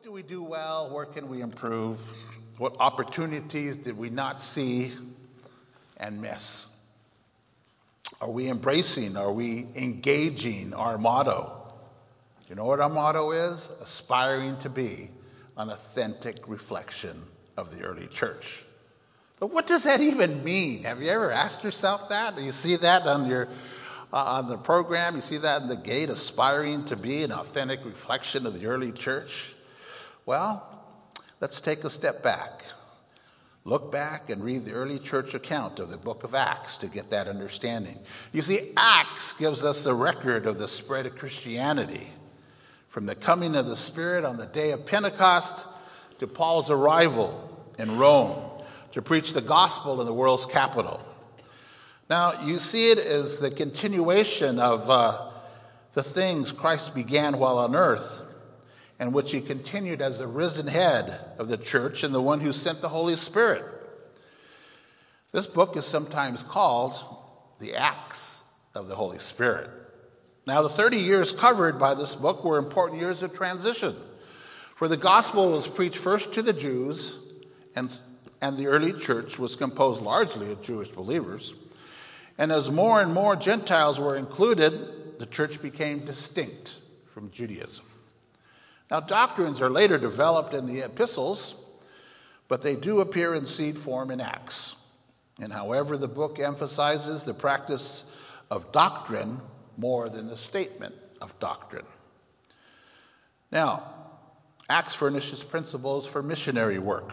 do we do well? Where can we improve? What opportunities did we not see and miss? Are we embracing? Are we engaging our motto? Do you know what our motto is? Aspiring to be an authentic reflection of the early church. But what does that even mean? Have you ever asked yourself that? Do you see that on the program? You see that in the gate, aspiring to be an authentic reflection of the early church? Well, let's take a step back. Look back and read the early church account of the book of Acts to get that understanding. You see, Acts gives us a record of the spread of Christianity, from the coming of the Spirit on the day of Pentecost to Paul's arrival in Rome to preach the gospel in the world's capital. Now, you see it as the continuation of the things Christ began while on earth, and which he continued as the risen head of the church and the one who sent the Holy Spirit. This book is sometimes called the Acts of the Holy Spirit. Now, the 30 years covered by this book were important years of transition, for the gospel was preached first to the Jews, and the early church was composed largely of Jewish believers. And as more and more Gentiles were included, the church became distinct from Judaism. Now, doctrines are later developed in the epistles, but they do appear in seed form in Acts. And however, the book emphasizes the practice of doctrine more than the statement of doctrine. Now, Acts furnishes principles for missionary work.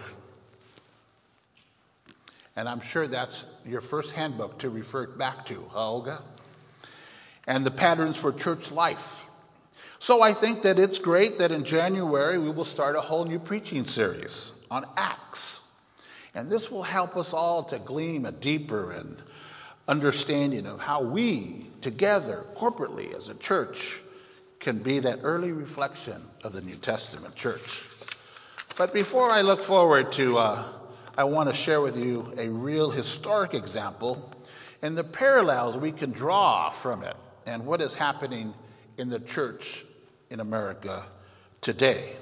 And I'm sure that's your first handbook to refer back to, Olga. And the patterns for church life. So I think that it's great that in January we will start a whole new preaching series on Acts. And this will help us all to glean a deeper understanding of how we together, corporately as a church, can be that early reflection of the New Testament church. But before I look forward to, I want to share with you a real historic example and the parallels we can draw from it and what is happening in the church in America today.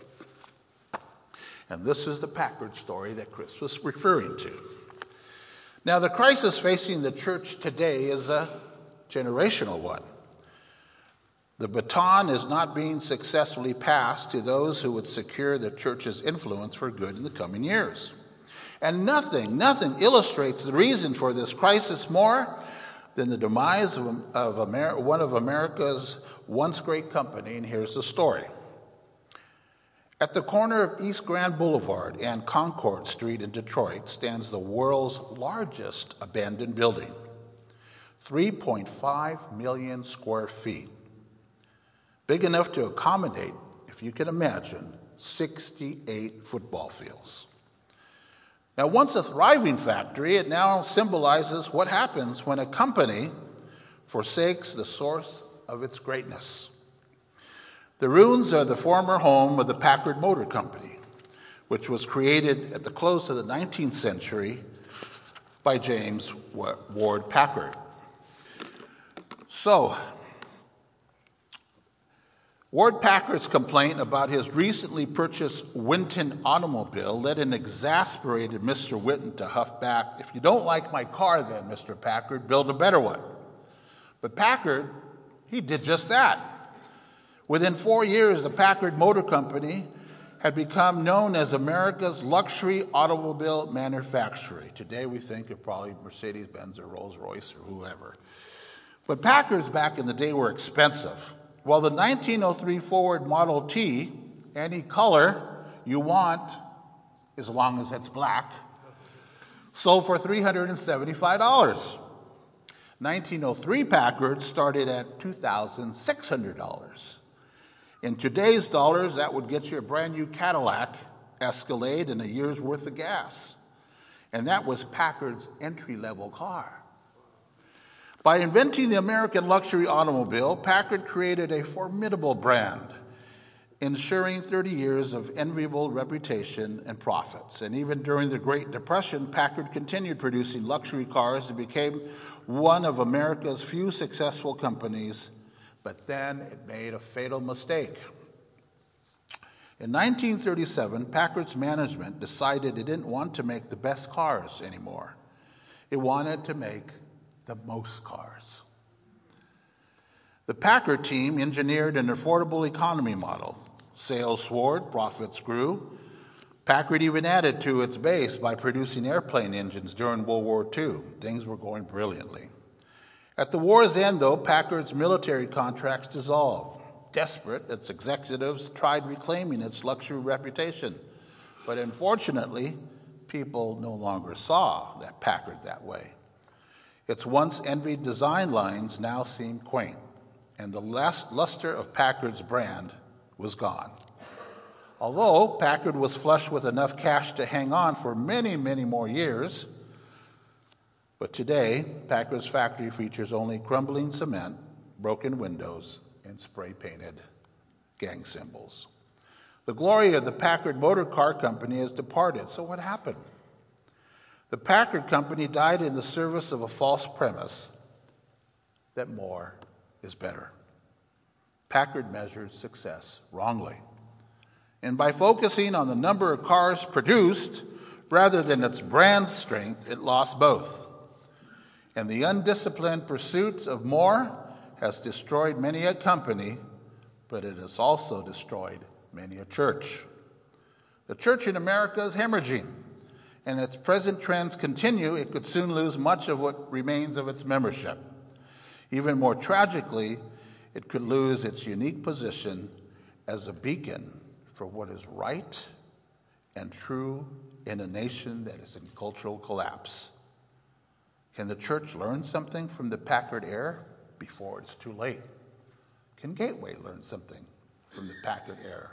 And this is the Packard story that Chris was referring to. Now, the crisis facing the church today is a generational one. The baton is not being successfully passed to those who would secure the church's influence for good in the coming years. And nothing illustrates the reason for this crisis more than the demise of one of America's once great company, and here's the story. At the corner of East Grand Boulevard and Concord Street in Detroit stands the world's largest abandoned building, 3.5 million square feet, big enough to accommodate, if you can imagine, 68 football fields. Now, once a thriving factory, it now symbolizes what happens when a company forsakes the source of its greatness. The ruins are the former home of the Packard Motor Company, which was created at the close of the 19th century by James Ward Packard. So, Ward Packard's complaint about his recently purchased Winton automobile led an exasperated Mr. Winton to huff back, "If you don't like my car then, Mr. Packard, build a better one." But Packard, he did just that. Within 4 years, the Packard Motor Company had become known as America's luxury automobile manufacturer. Today we think of probably Mercedes-Benz or Rolls-Royce or whoever. But Packards back in the day were expensive. Well, the 1903 Ford Model T, any color you want, as long as it's black, sold for $375. 1903 Packard started at $2,600. In today's dollars, that would get you a brand new Cadillac Escalade and a year's worth of gas. And that was Packard's entry-level car. By inventing the American luxury automobile, Packard created a formidable brand, ensuring 30 years of enviable reputation and profits. And even during the Great Depression, Packard continued producing luxury cars and became one of America's few successful companies, but then it made a fatal mistake. In 1937, Packard's management decided it didn't want to make the best cars anymore. It wanted to make the most cars. The Packard team engineered an affordable economy model. Sales soared, profits grew. Packard even added to its base by producing airplane engines during World War II. Things were going brilliantly. At the war's end, though, Packard's military contracts dissolved. Desperate, its executives tried reclaiming its luxury reputation. But unfortunately, people no longer saw that Packard that way. Its once envied design lines now seemed quaint, and the luster of Packard's brand was gone. Although Packard was flush with enough cash to hang on for many, many more years, but today, Packard's factory features only crumbling cement, broken windows, and spray-painted gang symbols. The glory of the Packard Motor Car Company has departed. So what happened? The Packard Company died in the service of a false premise that more is better. Packard measured success wrongly. And by focusing on the number of cars produced rather than its brand strength, it lost both. And the undisciplined pursuits of more has destroyed many a company, but it has also destroyed many a church. The church in America is hemorrhaging, and its present trends continue, it could soon lose much of what remains of its membership. Even more tragically, it could lose its unique position as a beacon for what is right and true in a nation that is in cultural collapse. Can the church learn something from the Packard era before it's too late? Can Gateway learn something from the Packard era?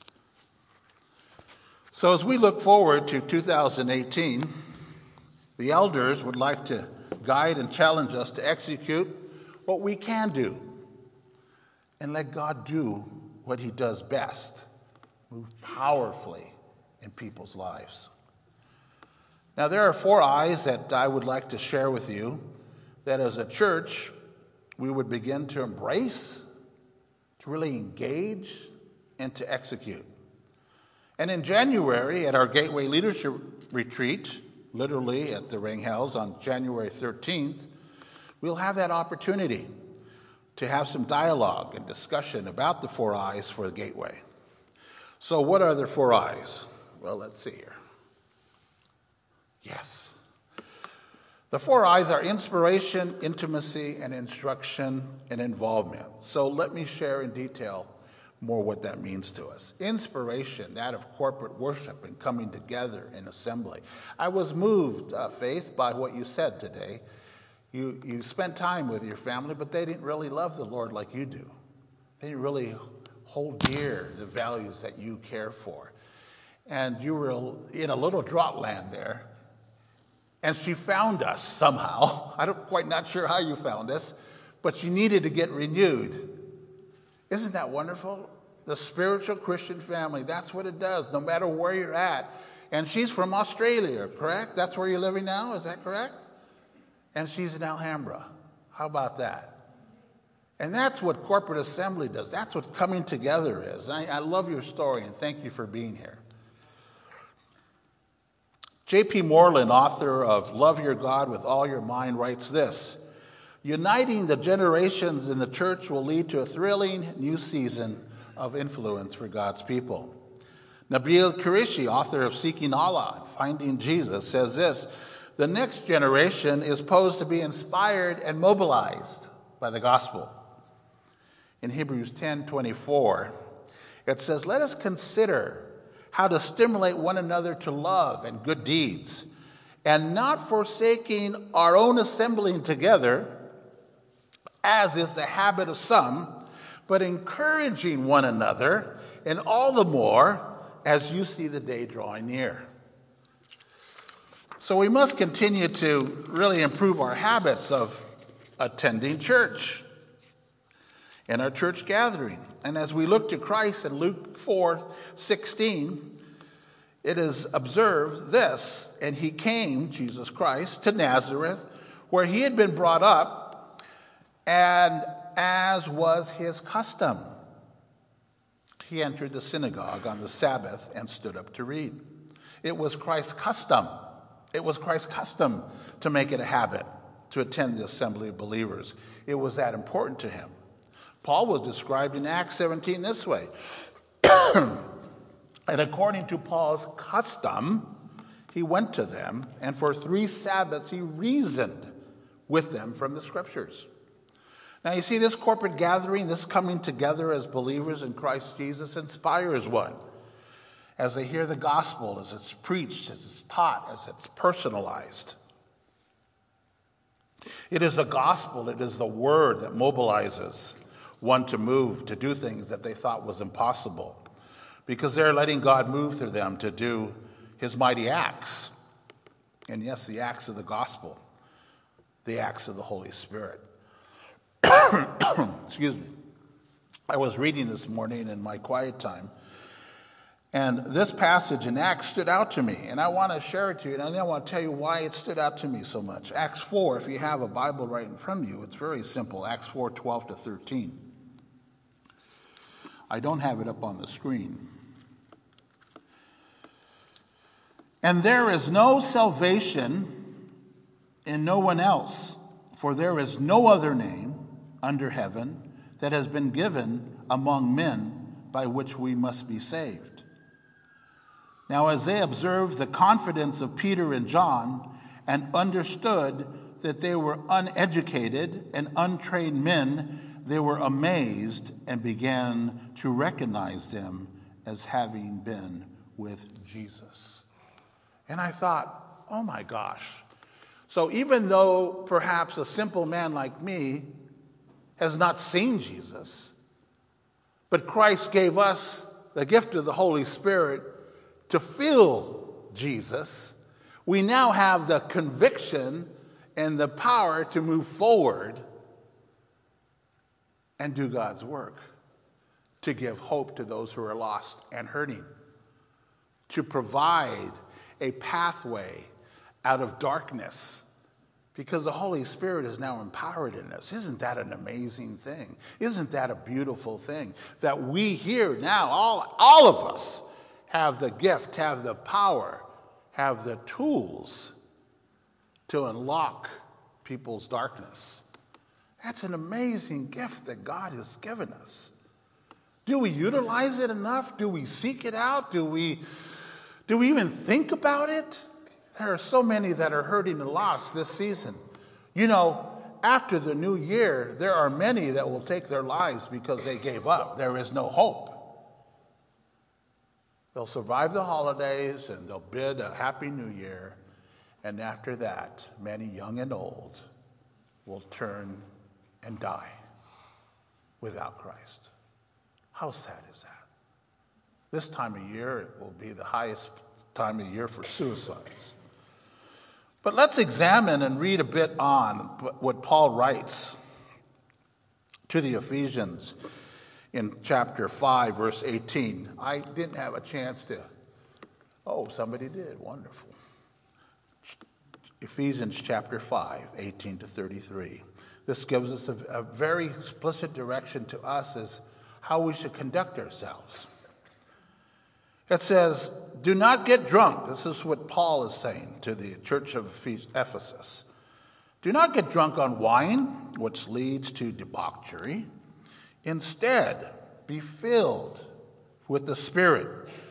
So as we look forward to 2018, the elders would like to guide and challenge us to execute what we can do and let God do what he does best, move powerfully in people's lives. Now, there are 4 I's that I would like to share with you that as a church we would begin to embrace, to really engage, and to execute. And in January, at our Gateway Leadership Retreat, literally at the Ring House on January 13th, we'll have that opportunity to have some dialogue and discussion about the 4 I's for the Gateway. So what are the 4 I's? Well, let's see here. Yes. The 4 I's are inspiration, intimacy, and instruction and involvement. So let me share in detail more what that means to us. Inspiration, that of corporate worship and coming together in assembly. I was moved, Faith, by what you said today. You spent time with your family, but they didn't really love the Lord like you do. They didn't really hold dear the values that you care for. And you were in a little drought land there. And she found us somehow. Not sure how you found us, but she needed to get renewed. Isn't that wonderful? The spiritual Christian family, that's what it does, no matter where you're at. And she's from Australia, correct? That's where you're living now, is that correct? And she's in Alhambra. How about that? And that's what corporate assembly does. That's what coming together is. I love your story, and thank you for being here. J.P. Moreland, author of Love Your God with All Your Mind, writes this: uniting the generations in the church will lead to a thrilling new season of influence for God's people. Nabil Qureshi, author of Seeking Allah, Finding Jesus, says this: the next generation is posed to be inspired and mobilized by the gospel. In Hebrews 10:24, it says, let us consider how to stimulate one another to love and good deeds, and not forsaking our own assembling together, as is the habit of some, but encouraging one another, and all the more as you see the day drawing near. So we must continue to really improve our habits of attending church and our church gathering. And as we look to Christ in Luke 4:16, it is observed this: and he came, Jesus Christ, to Nazareth, where he had been brought up, and as was his custom, he entered the synagogue on the Sabbath and stood up to read. It was Christ's custom. It was Christ's custom to make it a habit to attend the assembly of believers. It was that important to him. Paul was described in Acts 17 this way. And according to Paul's custom, he went to them, and for 3 Sabbaths he reasoned with them from the Scriptures. Now you see, this corporate gathering, this coming together as believers in Christ Jesus inspires one. As they hear the gospel, as it's preached, as it's taught, as it's personalized. It is the gospel, it is the word that mobilizes one to move, to do things that they thought was impossible. Because they're letting God move through them to do his mighty acts. And yes, the acts of the gospel, the acts of the Holy Spirit. Excuse me. I was reading this morning in my quiet time, and this passage in Acts stood out to me, and I want to share it to you, and then I want to tell you why it stood out to me so much. Acts 4, if you have a Bible right in front of you, it's very simple. Acts 4, 12 to 13. I don't have it up on the screen. And there is no salvation in no one else, for there is no other name under heaven that has been given among men by which we must be saved. Now, as they observed the confidence of Peter and John and understood that they were uneducated and untrained men, they were amazed and began to recognize them as having been with Jesus. And I thought, oh my gosh. So even though perhaps a simple man like me has not seen Jesus, but Christ gave us the gift of the Holy Spirit to feel Jesus, we now have the conviction and the power to move forward and do God's work, to give hope to those who are lost and hurting, to provide a pathway out of darkness, because the Holy Spirit is now empowered in us. Isn't that an amazing thing? Isn't that a beautiful thing? That we here now, all of us, have the gift, have the power, have the tools to unlock people's darkness. That's an amazing gift that God has given us. Do we utilize it enough? Do we seek it out? Do we even think about it? There are so many that are hurting and lost this season. You know, after the new year, there are many that will take their lives because they gave up. There is no hope. They'll survive the holidays and they'll bid a happy new year. And after that, many young and old will turn and die without Christ. How sad is that? This time of year, it will be the highest time of year for suicides. But let's examine and read a bit on what Paul writes to the Ephesians in chapter 5, verse 18. I didn't have a chance to. Oh, somebody did. Wonderful. Ephesians chapter 5, 18 to 33. This gives us a very explicit direction to us as how we should conduct ourselves. It says, do not get drunk. This is what Paul is saying to the church of Ephesus. Do not get drunk on wine, which leads to debauchery. Instead, be filled with the Spirit.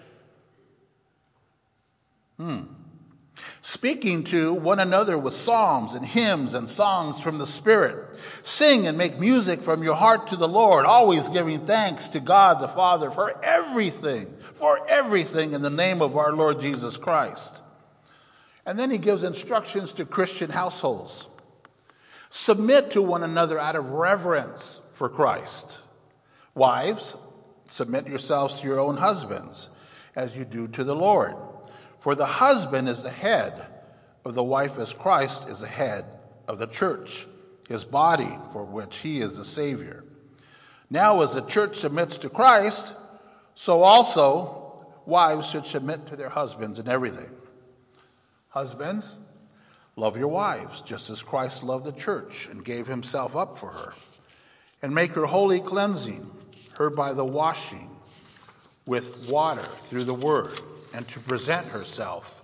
Speaking to one another with psalms and hymns and songs from the Spirit. Sing and make music from your heart to the Lord, always giving thanks to God the Father for everything in the name of our Lord Jesus Christ. And then he gives instructions to Christian households. Submit to one another out of reverence for Christ. Wives, submit yourselves to your own husbands, as you do to the Lord. For the husband is the head of the wife as Christ is the head of the church, his body, for which he is the Savior. Now as the church submits to Christ, so also wives should submit to their husbands in everything. Husbands, love your wives, just as Christ loved the church and gave himself up for her, and make her holy, cleansing her by the washing with water through the word, and to present herself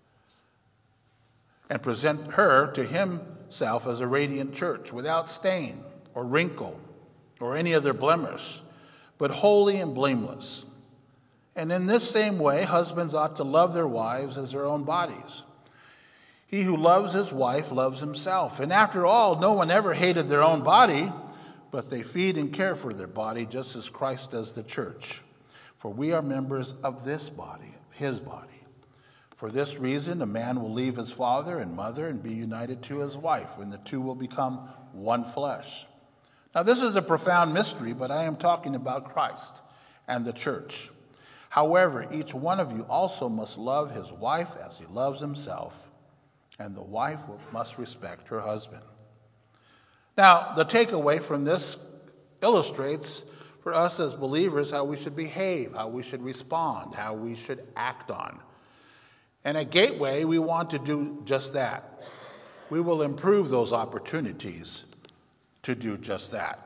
and present her to himself as a radiant church, without stain or wrinkle or any other blemish, but holy and blameless. And in this same way, husbands ought to love their wives as their own bodies. He who loves his wife loves himself. And after all, no one ever hated their own body, but they feed and care for their body just as Christ does the church. For we are members of this body, his body. For this reason, a man will leave his father and mother and be united to his wife, and the two will become one flesh. Now, this is a profound mystery, but I am talking about Christ and the church. However, each one of you also must love his wife as he loves himself, and the wife must respect her husband. Now, the takeaway from this illustrates for us as believers how we should behave, how we should respond, how we should act on. And at Gateway, we want to do just that. We will improve those opportunities to do just that.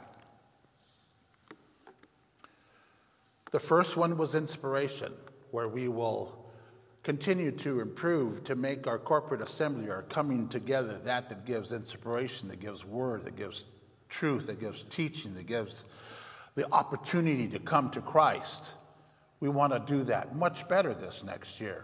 The first one was inspiration, where we will continue to improve to make our corporate assembly, our coming together, that gives inspiration, that gives word, that gives truth, that gives teaching, that gives the opportunity to come to Christ. We want to do that much better this next year.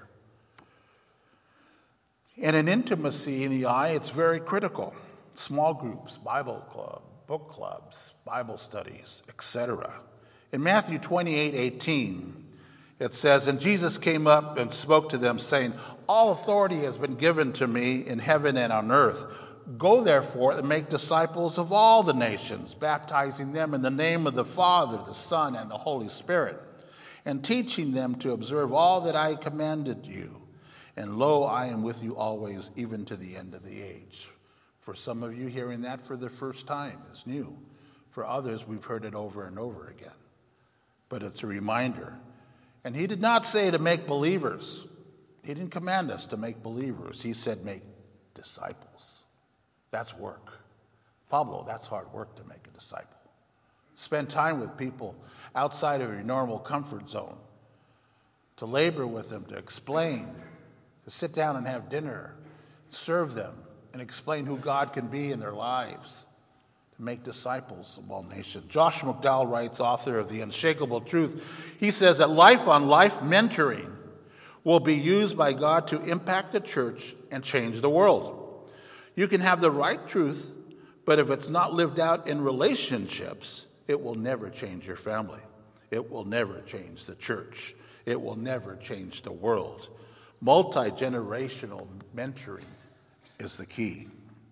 And in intimacy in the eye, it's very critical. Small groups, Bible club, book clubs, Bible studies, etc. In Matthew 28:18, it says, "And Jesus came up and spoke to them, saying, 'All authority has been given to me in heaven and on earth. Go therefore and make disciples of all the nations, baptizing them in the name of the Father, the Son, and the Holy Spirit, and teaching them to observe all that I commanded you. And lo, I am with you always, even to the end of the age.'" For some of you, hearing that for the first time is new. For others, we've heard it over and over again. But it's a reminder. And he did not say to make believers. He didn't command us to make believers. He said make disciples. That's work. Pablo, that's hard work to make a disciple. Spend time with people outside of your normal comfort zone. To labor with them, to explain, to sit down and have dinner, serve them, and explain who God can be in their lives, to make disciples of all nations. Josh McDowell writes, author of The Unshakable Truth, he says that life-on-life mentoring will be used by God to impact the church and change the world. You can have the right truth, but if it's not lived out in relationships, it will never change your family. It will never change the church. It will never change the world. Multi-generational mentoring is the key.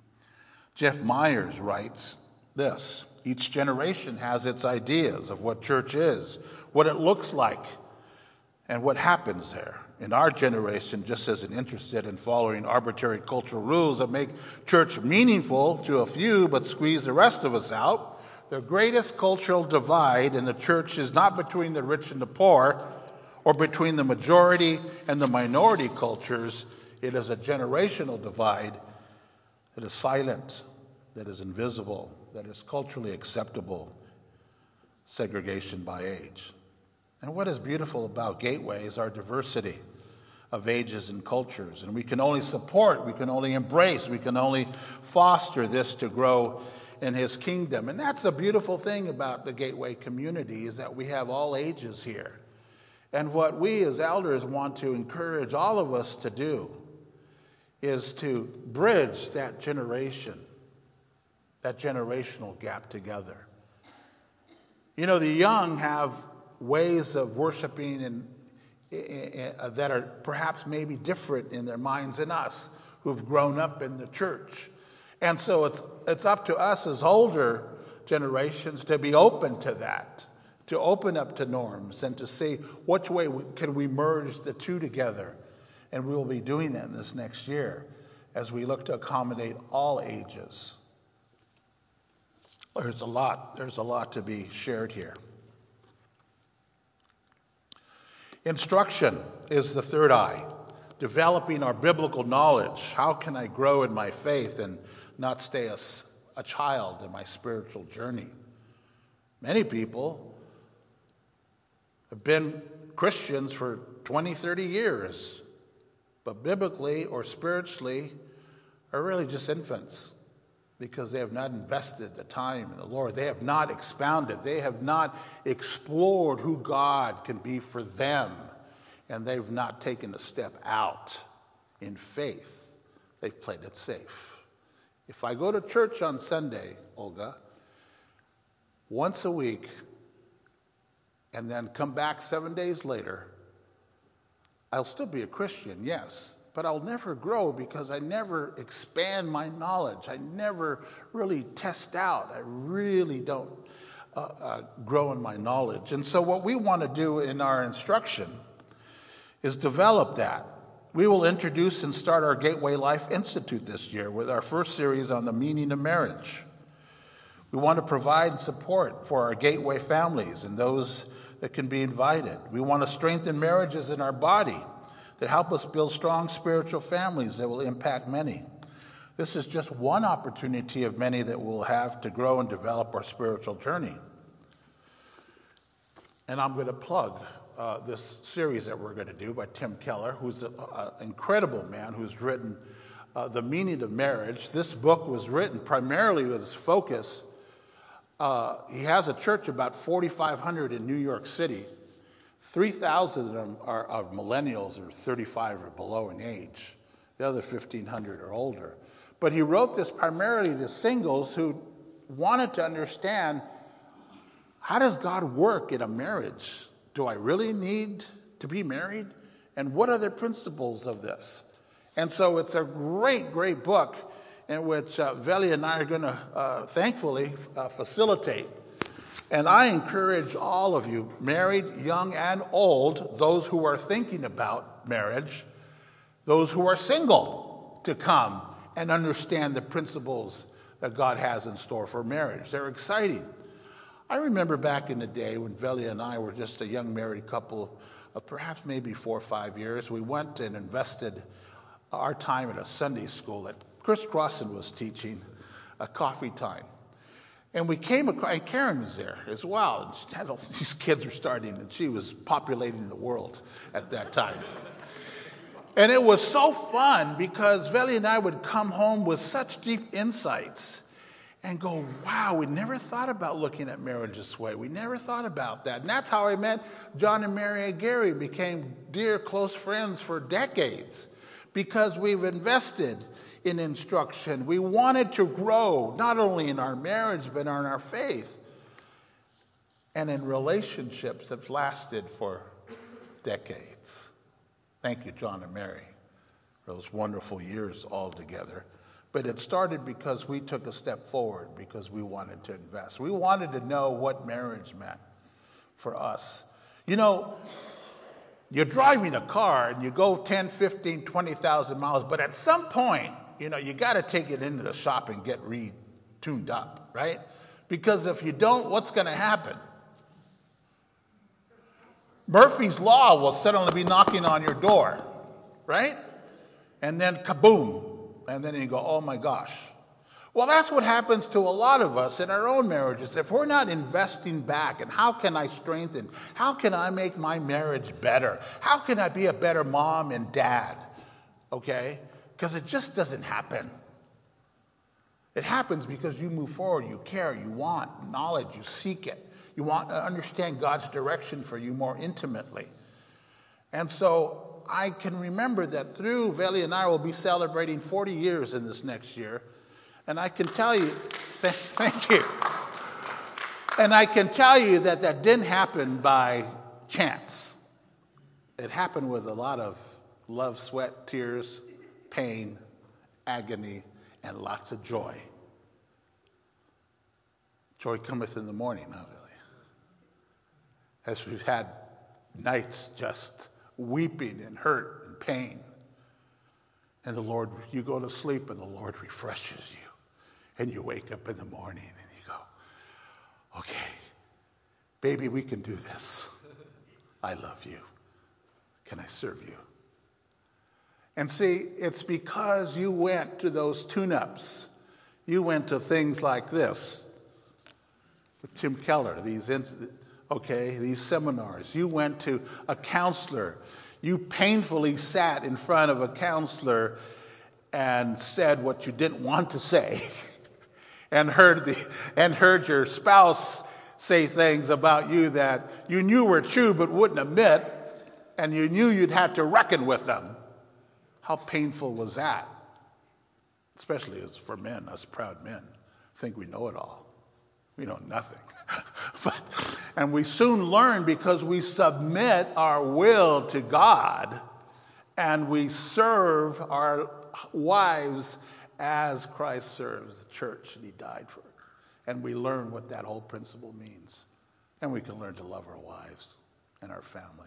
Jeff Myers writes this: each generation has its ideas of what church is, what it looks like, and what happens there. And our generation just isn't interested in following arbitrary cultural rules that make church meaningful to a few but squeeze the rest of us out. The greatest cultural divide in the church is not between the rich and the poor or between the majority and the minority cultures. It is a generational divide that is silent, that is invisible, that is culturally acceptable, segregation by age. And what is beautiful about Gateway is our diversity of ages and cultures. And we can only support, we can only embrace, we can only foster this to grow in his kingdom. And that's a beautiful thing about the Gateway community, is that we have all ages here. And what we as elders want to encourage all of us to do is to bridge that generation, that generational gap together. You know, the young have ways of worshiping and that are perhaps maybe different in their minds than us who've grown up in the church. And so it's up to us as older generations to be open to that, to open up to norms and to see which way can we merge the two together. And we will be doing that this next year as we look to accommodate all ages. There's a lot to be shared here. Instruction is the third I. Developing our biblical knowledge. How can I grow in my faith and not stay a child in my spiritual journey? Many people have been Christians for 20, 30 years, but biblically or spiritually are really just infants because they have not invested the time in the Lord. They have not expounded. They have not explored who God can be for them, and they've not taken a step out in faith. They've played it safe. If I go to church on Sunday, Olga, once a week, and then come back 7 days later, I'll still be a Christian, yes, but I'll never grow because I never expand my knowledge. I never really test out. I really don't grow in my knowledge. And so what we want to do in our instruction is develop that. We will introduce and start our Gateway Life Institute this year with our first series on the meaning of marriage. We want to provide support for our Gateway families and those that can be invited. We want to strengthen marriages in our body that help us build strong spiritual families that will impact many. This is just one opportunity of many that we'll have to grow and develop our spiritual journey. And I'm going to plug this series that we're going to do by Tim Keller, who's an incredible man who's written The Meaning of Marriage. This book was written primarily with his focus. He has a church about 4,500 in New York City. 3,000 of them are of millennials or 35 or below in age. The other 1,500 are older. But he wrote this primarily to singles who wanted to understand, how does God work in a marriage? Do I really need to be married? And what are the principles of this? And so it's a great, great book in which Veli and I are going to thankfully facilitate. And I encourage all of you, married, young, and old, those who are thinking about marriage, those who are single, to come and understand the principles that God has in store for marriage. They're exciting. I remember back in the day when Veli and I were just a young married couple of perhaps maybe 4 or 5 years, we went and invested our time at a Sunday school that Chris Crossan was teaching, a coffee time. And we came across, and Karen was there as well. And she had all these kids were starting, and she was populating the world at that time. And it was so fun because Veli and I would come home with such deep insights and go, wow, we never thought about looking at marriage this way. We never thought about that. And that's how I met John and Mary Aguirre, became dear, close friends for decades because we've invested in instruction. We wanted to grow, not only in our marriage, but in our faith and in relationships that have lasted for decades. Thank you, John and Mary, for those wonderful years all together. But it started because we took a step forward, because we wanted to invest. We wanted to know what marriage meant for us. You know, you're driving a car and you go 10, 15, 20,000 miles, but at some point, you know, you got to take it into the shop and get tuned up, right? Because if you don't, what's going to happen? Murphy's Law will suddenly be knocking on your door, right? And then kaboom. And then you go, oh my gosh. Well, that's what happens to a lot of us in our own marriages. If we're not investing back, and how can I strengthen? How can I make my marriage better? How can I be a better mom and dad? Okay? Because it just doesn't happen. It happens because you move forward, you care, you want knowledge, you seek it. You want to understand God's direction for you more intimately. And so I can remember that through Veli and I will be celebrating 40 years in this next year. And I can tell you, thank you. And I can tell you that that didn't happen by chance. It happened with a lot of love, sweat, tears, pain, agony, and lots of joy. Joy cometh in the morning, huh, Veli? As we've had nights just weeping and hurt and pain. And the Lord, you go to sleep and the Lord refreshes you. And you wake up in the morning and you go, okay, baby, we can do this. I love you. Can I serve you? And see, it's because you went to those tune-ups. You went to things like this with Tim Keller, these okay, these seminars. You went to a counselor. You painfully sat in front of a counselor and said what you didn't want to say and heard your spouse say things about you that you knew were true but wouldn't admit, and you knew you'd have to reckon with them. How painful was that? Especially as for men, us proud men, think we know it all. We know nothing. And we soon learn because we submit our will to God and we serve our wives as Christ serves the church and he died for it. And we learn what that whole principle means. And we can learn to love our wives and our family.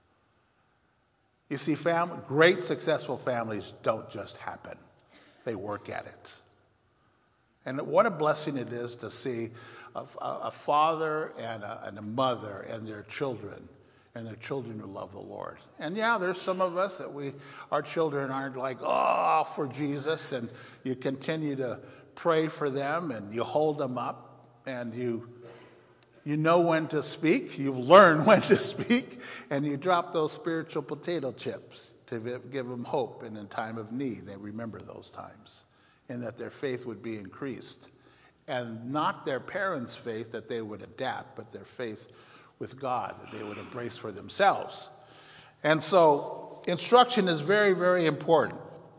You see, great successful families don't just happen. They work at it. And what a blessing it is to see a father and a mother and their children who love the Lord. And yeah, there's some of us that our children aren't like, oh, for Jesus, and you continue to pray for them and you hold them up and you know when to speak, you learn when to speak, and you drop those spiritual potato chips to give them hope, and in time of need, they remember those times, and that their faith would be increased. And not their parents' faith that they would adapt, but their faith with God that they would embrace for themselves. And so instruction is very, very important.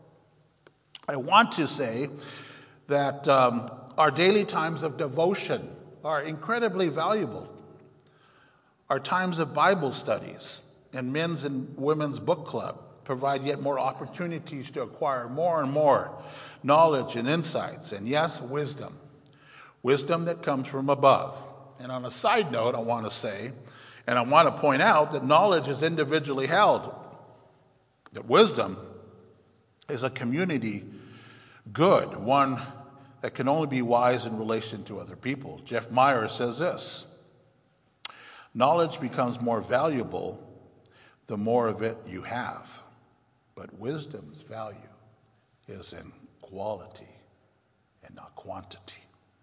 I want to say that our daily times of devotion are incredibly valuable. Our times of Bible studies and men's and women's book club provide yet more opportunities to acquire more and more knowledge and insights, and yes, wisdom. Wisdom that comes from above. And on a side note, I want to say, and I want to point out that knowledge is individually held. That wisdom is a community good, one that can only be wise in relation to other people. Jeff Myers says this: knowledge becomes more valuable the more of it you have, but wisdom's value is in quality and not quantity.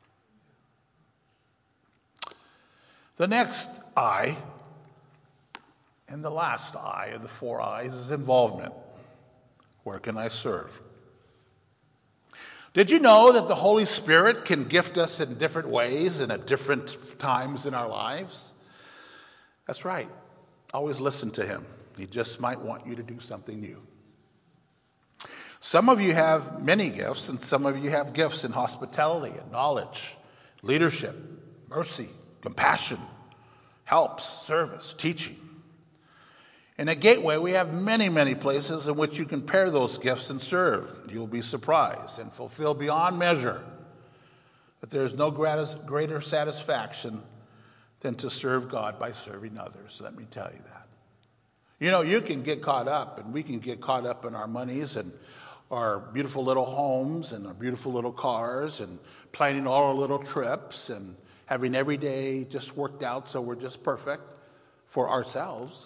The next I, and the last I of the 4 I's, is involvement. Where can I serve? Did you know that the Holy Spirit can gift us in different ways and at different times in our lives? That's right. Always listen to him. He just might want you to do something new. Some of you have many gifts, and some of you have gifts in hospitality and knowledge, leadership, mercy, compassion, helps, service, teaching. In a Gateway, we have many, many places in which you can pair those gifts and serve. You'll be surprised and fulfill beyond measure. But there's no greater satisfaction than to serve God by serving others. Let me tell you that. You know, you can get caught up, and we can get caught up in our monies and our beautiful little homes and our beautiful little cars and planning all our little trips and having every day just worked out so we're just perfect for ourselves.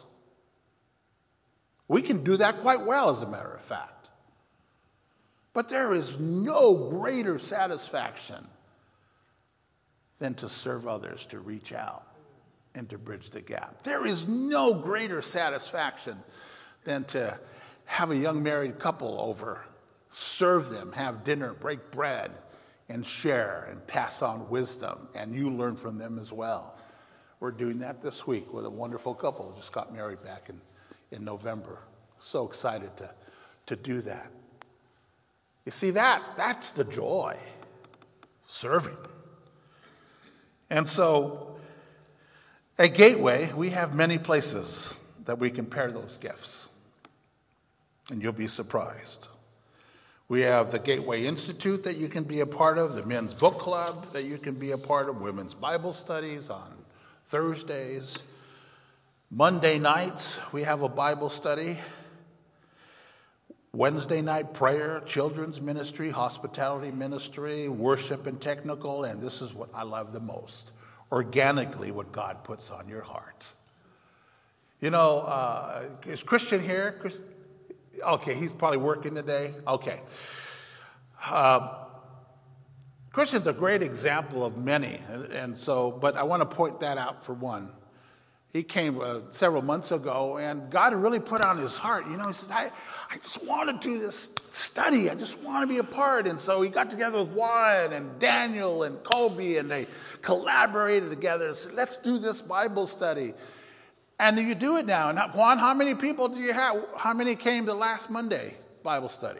We can do that quite well, as a matter of fact. But there is no greater satisfaction than to serve others, to reach out and to bridge the gap. There is no greater satisfaction than to have a young married couple over, serve them, have dinner, break bread, and share and pass on wisdom, and you learn from them as well. We're doing that this week with a wonderful couple who just got married back in November. So excited to do that. You see, that's the joy, serving. And so at Gateway, we have many places that we can pair those gifts, and you'll be surprised. We have the Gateway Institute that you can be a part of, the Men's Book Club that you can be a part of, women's Bible studies on Thursdays. Monday nights, we have a Bible study. Wednesday night prayer, children's ministry, hospitality ministry, worship and technical, and this is what I love the most, organically what God puts on your heart. You know, is Christian here? Okay, he's probably working today. Okay. Christian's a great example of many, and so, but I want to point that out for one. He came several months ago, and God had really put on his heart. He says, I just want to do this study. I just want to be a part. And so he got together with Juan and Daniel and Colby, and they collaborated together and said, let's do this Bible study. And you do it now. And Juan, how many people do you have? How many came to last Monday Bible study?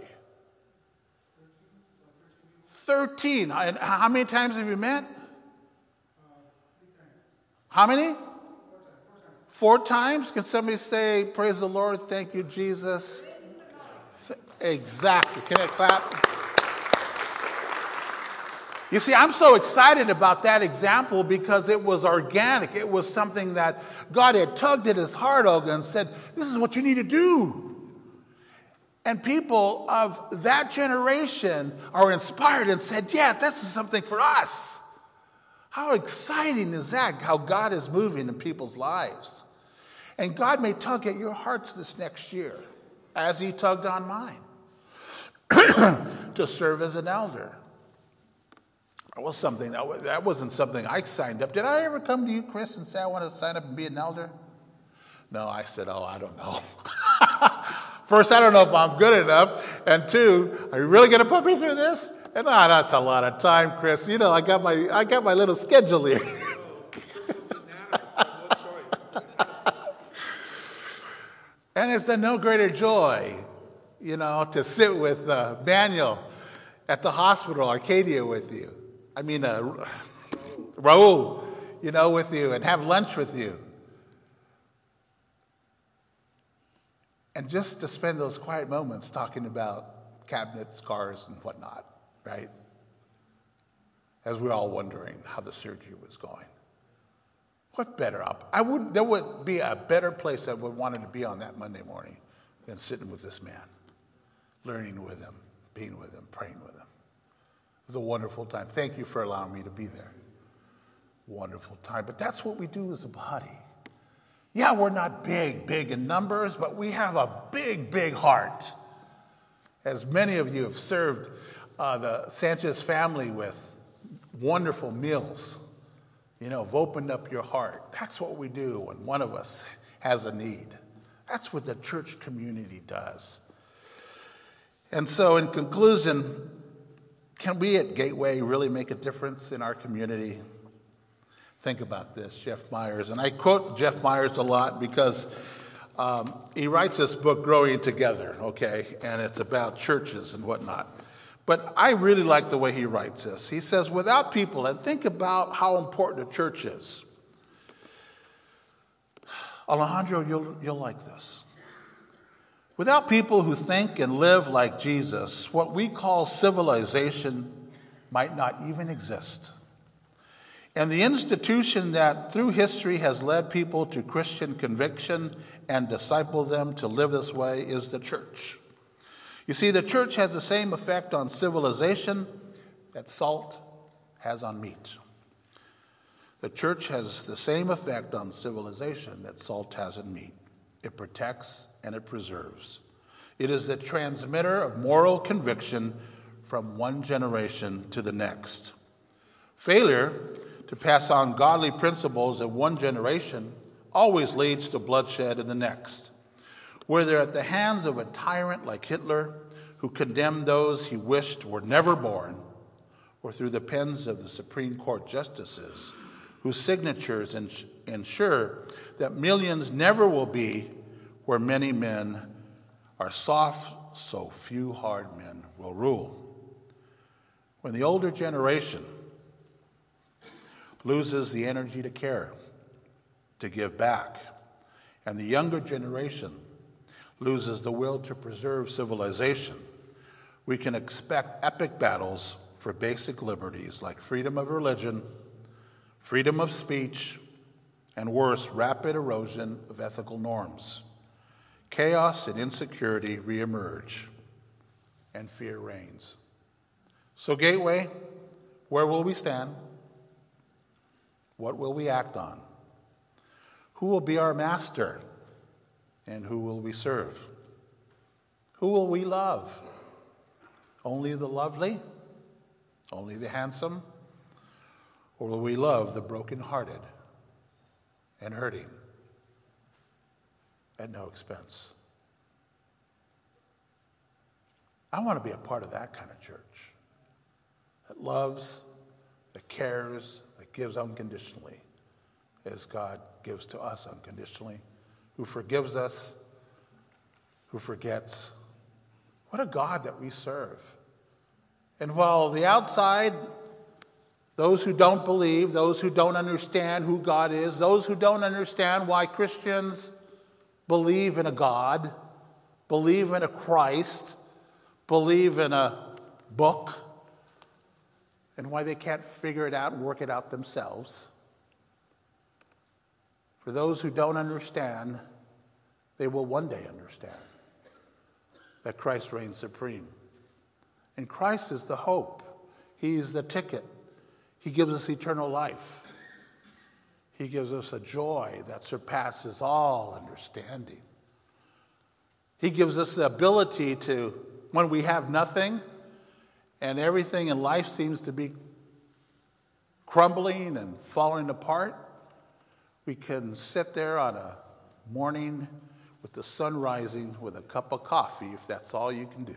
13. And how many times have you met? How many? 4 times? Can somebody say, praise the Lord, thank you, Jesus? Exactly. Can I clap? You see, I'm so excited about that example because it was organic. It was something that God had tugged at his heart over and said, this is what you need to do. And people of that generation are inspired and said, yeah, this is something for us. How exciting is that, how God is moving in people's lives? And God may tug at your hearts this next year, as he tugged on mine, to serve as an elder. That wasn't something I signed up. Did I ever come to you, Chris, and say I want to sign up and be an elder? No, I said, I don't know. First, I don't know if I'm good enough. And 2, are you really going to put me through this? And that's a lot of time, Chris. I got my little schedule here. And it's a no greater joy, to sit with Daniel at the hospital, Arcadia, with you. I mean, Raul, with you, and have lunch with you. And just to spend those quiet moments talking about cabinets, cars, and whatnot, right? As we're all wondering how the surgery was going. What better there would be a better place I would wanted to be on that Monday morning than sitting with this man, learning with him, being with him, praying with him. It was a wonderful time. Thank you for allowing me to be there. Wonderful time. But that's what we do as a body. Yeah, we're not big in numbers, but we have a big heart. As many of you have served the Sanchez family with wonderful meals, have opened up your heart. That's what we do when one of us has a need. That's what the church community does. And so in conclusion, can we at Gateway really make a difference in our community? Think about this, Jeff Myers. And I quote Jeff Myers a lot because he writes this book, Growing Together, okay? And it's about churches and whatnot. But I really like the way he writes this. He says, without people, and think about how important a church is. Alejandro, you'll like this. Without people who think and live like Jesus, what we call civilization might not even exist. And the institution that through history has led people to Christian conviction and discipled them to live this way is the church. You see, the church has the same effect on civilization that salt has on meat. The church has the same effect on civilization that salt has on meat. It protects and it preserves. It is the transmitter of moral conviction from one generation to the next. Failure to pass on godly principles in one generation always leads to bloodshed in the next. Whether at the hands of a tyrant like Hitler, who condemned those he wished were never born, or through the pens of the Supreme Court justices, whose signatures ensure that millions never will be where many men are soft, so few hard men will rule. When the older generation loses the energy to care, to give back, and the younger generation loses the will to preserve civilization, we can expect epic battles for basic liberties like freedom of religion, freedom of speech, and worse, rapid erosion of ethical norms. Chaos and insecurity reemerge, and fear reigns. So, Gateway, where will we stand? What will we act on? Who will be our master? And who will we serve? Who will we love? Only the lovely? Only the handsome? Or will we love the brokenhearted and hurting? at no expense. I want to be a part of that kind of church that loves, that cares, that gives unconditionally as God gives to us unconditionally, who forgives us, who forgets. What a God that we serve. And while the outside, those who don't believe, those who don't understand who God is, those who don't understand why Christians believe in a God, believe in a Christ, believe in a book, and why they can't figure it out and work it out themselves. For those who don't understand, they will one day understand that Christ reigns supreme. And Christ is the hope. He's the ticket. He gives us eternal life. He gives us a joy that surpasses all understanding. He gives us the ability to, when we have nothing and everything in life seems to be crumbling and falling apart, we can sit there on a morning with the sun rising with a cup of coffee, if that's all you can do,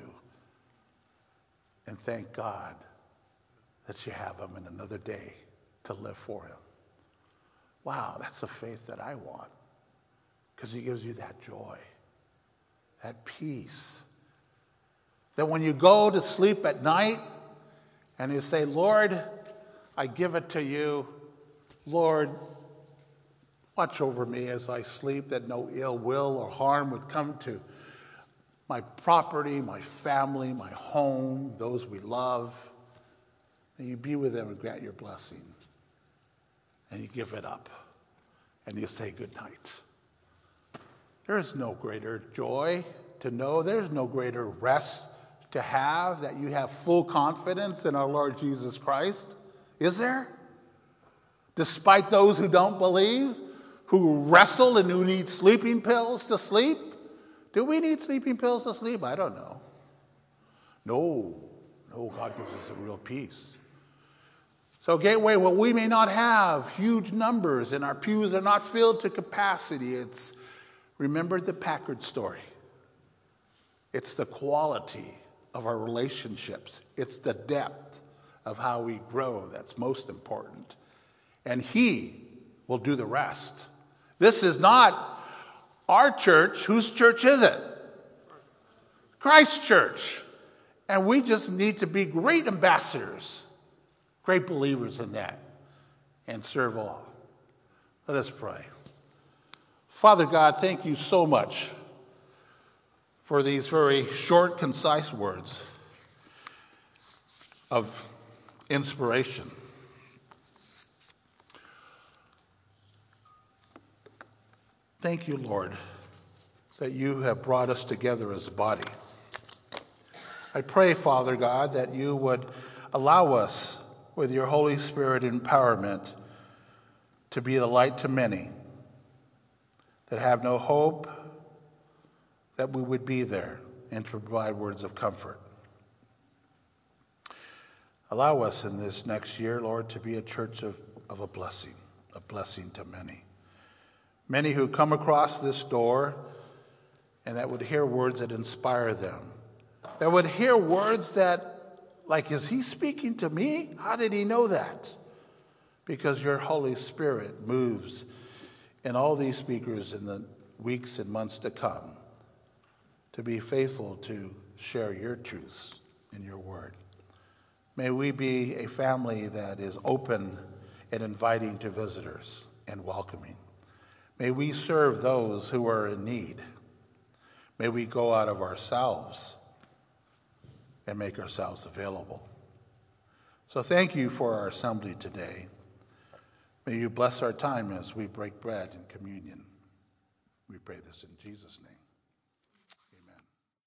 and thank God that you have him in another day to live for him. Wow, that's a faith that I want, because he gives you that joy, that peace, that when you go to sleep at night and you say, Lord, I give it to you. Lord, watch over me as I sleep, that no ill will or harm would come to my property, my family, my home, those we love. And you be with them and grant your blessing. And you give it up. And you say good night. There is no greater joy to know. There's no greater rest to have, that you have full confidence in our Lord Jesus Christ. Is there? Despite those who don't believe, who wrestle and who need sleeping pills to sleep. Do we need sleeping pills to sleep? I don't know. No, God gives us a real peace. So Gateway, well, we may not have huge numbers and our pews are not filled to capacity. Remember the Packard story. It's the quality of our relationships. It's the depth of how we grow that's most important. And he will do the rest. This is not our church. Whose church is it? Christ's church. And we just need to be great ambassadors, great believers in that, and serve all. Let us pray. Father God, thank you so much for these very short, concise words of inspiration. Thank you, Lord, that you have brought us together as a body. I pray, Father God, that you would allow us, with your Holy Spirit empowerment, to be the light to many that have no hope, that we would be there and to provide words of comfort. Allow us in this next year, Lord, to be a church of a blessing to many. Many who come across this door and that would hear words that inspire them. That would hear words that, like, is he speaking to me? How did he know that? Because your Holy Spirit moves in all these speakers in the weeks and months to come to be faithful to share your truths in your word. May we be a family that is open and inviting to visitors and welcoming. May we serve those who are in need. May we go out of ourselves and make ourselves available. So thank you for our assembly today. May you bless our time as we break bread in communion. We pray this in Jesus' name.